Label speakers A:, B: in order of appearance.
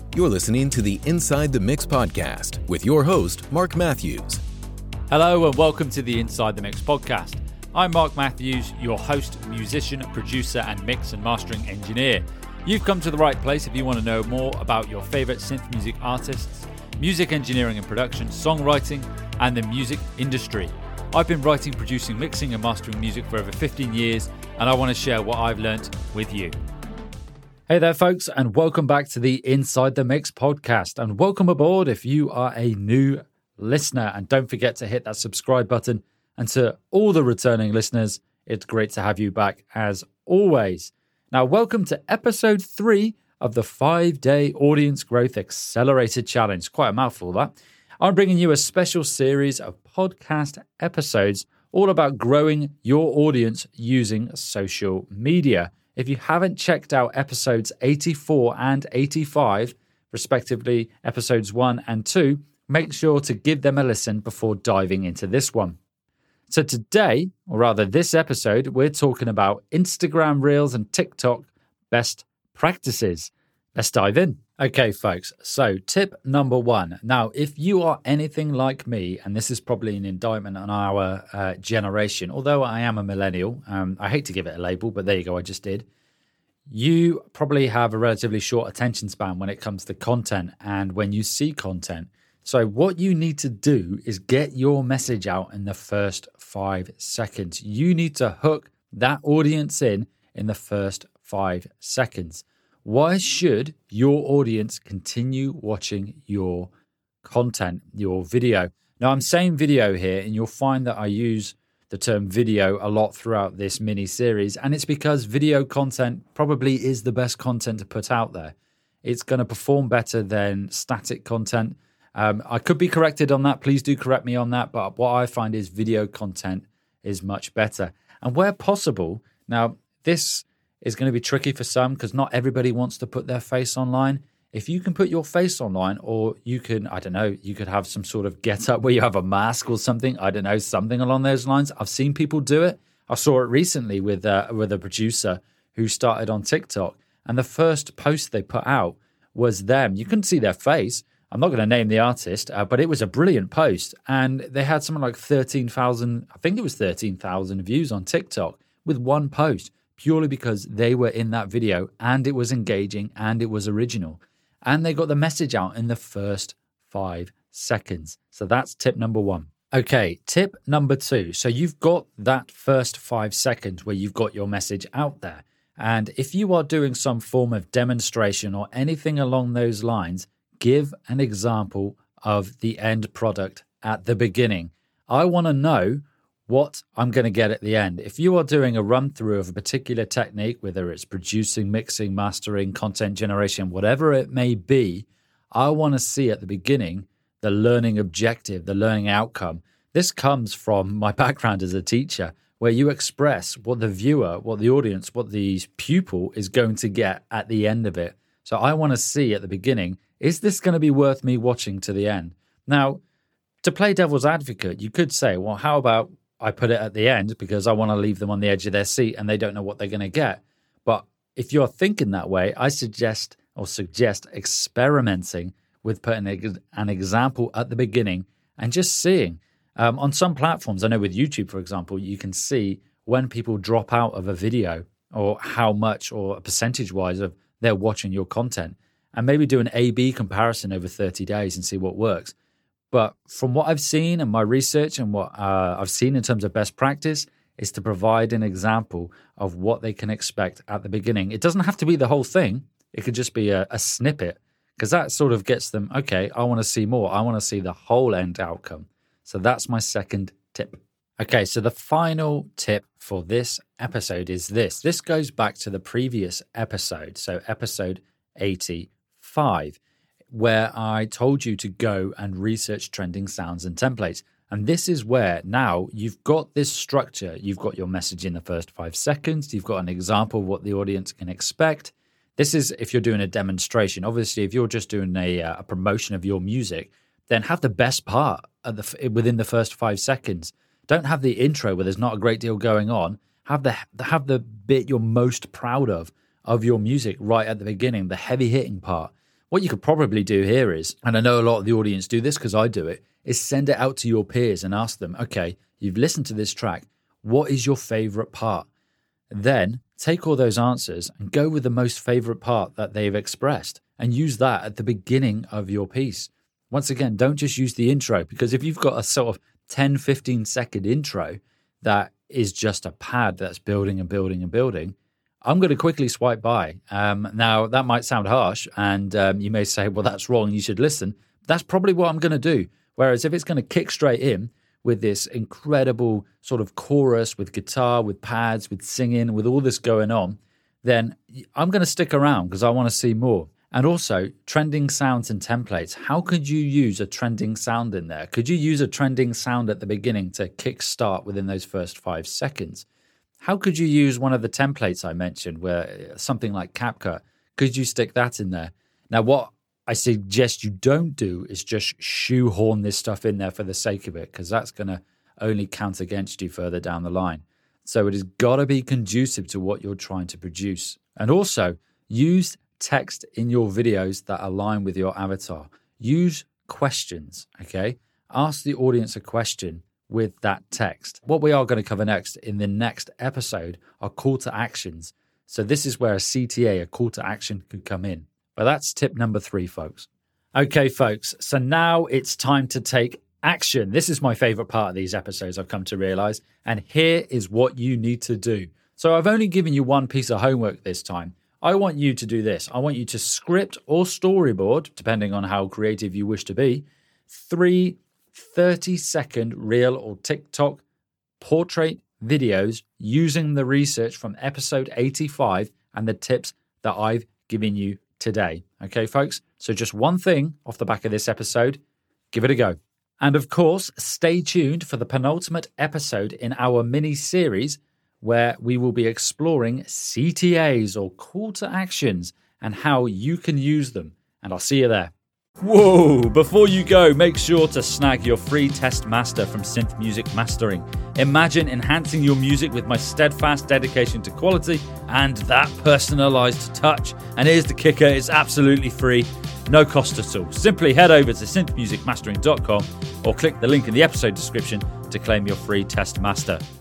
A: You're listening to the Inside the Mix podcast with your host, Mark Matthews.
B: Hello and welcome to the Inside the Mix podcast. I'm Mark Matthews, your host, musician, producer, and mix and mastering engineer. You've come to the right place if you want to know more about your favorite synth music artists, music engineering and production, songwriting, and the music industry. I've been writing, producing, mixing, and mastering music for over 15 years, and I want to share what I've learnt with you. Hey there, folks, and welcome back to the Inside the Mix podcast. And welcome aboard if you are a new listener. And don't forget to hit that subscribe button. And to all the returning listeners, it's great to have you back as always. Now, welcome to episode 3 of the 5-day Audience Growth Accelerated Challenge. Quite a mouthful, that. I'm bringing you a special series of podcast episodes all about growing your audience using social media. If you haven't checked out episodes 84 and 85, respectively episodes 1 and 2, make sure to give them a listen before diving into this one. So today, or rather this episode, we're talking about Instagram Reels and TikTok best practices. Let's dive in. Okay, folks, so tip number 1. Now, if you are anything like me, and this is probably an indictment on our generation, although I am a millennial, I hate to give it a label, but there you go, I just did. You probably have a relatively short attention span when it comes to content and when you see content. So what you need to do is get your message out in the first 5 seconds. You need to hook that audience in the first 5 seconds. Why should your audience continue watching your content, your video? Now, I'm saying video here, and you'll find that I use the term video a lot throughout this mini-series, and it's because video content probably is the best content to put out there. It's going to perform better than static content. I could be corrected on that. Please do correct me on that, but what I find is video content is much better. And where possible, now, this is going to be tricky for some because not everybody wants to put their face online. If you can put your face online, or you can, I don't know, you could have some sort of get up where you have a mask or something, I don't know, something along those lines. I've seen people do it. I saw it recently with a producer who started on TikTok, and the first post they put out was them. You couldn't see their face. I'm not going to name the artist, but it was a brilliant post, and they had something like 13,000, I think it was 13,000 views on TikTok with one post, purely because they were in that video and it was engaging and it was original. And they got the message out in the first 5 seconds. So that's tip number 1. Okay, tip number 2. So you've got that first 5 seconds where you've got your message out there. And if you are doing some form of demonstration or anything along those lines, give an example of the end product at the beginning. I want to know what I'm going to get at the end. If you are doing a run through of a particular technique, whether it's producing, mixing, mastering, content generation, whatever it may be, I want to see at the beginning the learning objective, the learning outcome. This comes from my background as a teacher, where you express what the viewer, what the audience, what the pupil is going to get at the end of it. So I want to see at the beginning, is this going to be worth me watching to the end? Now, to play devil's advocate, you could say, well, how about I put it at the end because I want to leave them on the edge of their seat and they don't know what they're going to get. But if you're thinking that way, I suggest experimenting with putting an example at the beginning and just seeing. On some platforms, I know with YouTube, for example, you can see when people drop out of a video or how much or percentage-wise of they're watching your content, and maybe do an A/B comparison over 30 days and see what works. But from what I've seen and my research and what I've seen in terms of best practice is to provide an example of what they can expect at the beginning. It doesn't have to be the whole thing. It could just be a snippet, because that sort of gets them, okay, I want to see more. I want to see the whole end outcome. So that's my second tip. Okay, so the final tip for this episode is this. This goes back to the previous episode, so episode 85. Where I told you to go and research trending sounds and templates. And this is where now you've got this structure. You've got your message in the first 5 seconds. You've got an example of what the audience can expect. This is if you're doing a demonstration. Obviously, if you're just doing a promotion of your music, then have the best part within the first 5 seconds. Don't have the intro where there's not a great deal going on. Have the bit you're most proud of your music right at the beginning, the heavy hitting part. What you could probably do here is, and I know a lot of the audience do this because I do it, is send it out to your peers and ask them, okay, you've listened to this track. What is your favorite part? Then take all those answers and go with the most favorite part that they've expressed and use that at the beginning of your piece. Once again, don't just use the intro, because if you've got a sort of 10, 15 second intro that is just a pad that's building and building and building, I'm going to quickly swipe by. Now, that might sound harsh, and you may say, well, that's wrong, you should listen. That's probably what I'm going to do. Whereas if it's going to kick straight in with this incredible sort of chorus with guitar, with pads, with singing, with all this going on, then I'm going to stick around because I want to see more. And also, trending sounds and templates. How could you use a trending sound in there? Could you use a trending sound at the beginning to kickstart within those first 5 seconds? How could you use one of the templates I mentioned, where something like CapCut? Could you stick that in there? Now, what I suggest you don't do is just shoehorn this stuff in there for the sake of it, because that's going to only count against you further down the line. So it has got to be conducive to what you're trying to produce. And also, use text in your videos that align with your avatar. Use questions, okay? Ask the audience a question with that text. What we are going to cover next in the next episode are call to actions. So this is where a CTA, a call to action, could come in. But that's tip number 3, folks. Okay, folks, so now it's time to take action. This is my favorite part of these episodes, I've come to realize. And here is what you need to do. So I've only given you one piece of homework this time. I want you to do this. I want you to script or storyboard, depending on how creative you wish to be, 3 30-second reel or TikTok portrait videos using the research from episode 85 and the tips that I've given you today. Okay, folks? So just one thing off the back of this episode, give it a go. And of course, stay tuned for the penultimate episode in our mini-series where we will be exploring CTAs or call to actions and how you can use them. And I'll see you there. Whoa! Before you go, make sure to snag your free test master from Synth Music Mastering. Imagine enhancing your music with my steadfast dedication to quality and that personalized touch. And here's the kicker, it's absolutely free, no cost at all. Simply head over to synthmusicmastering.com or click the link in the episode description to claim your free test master.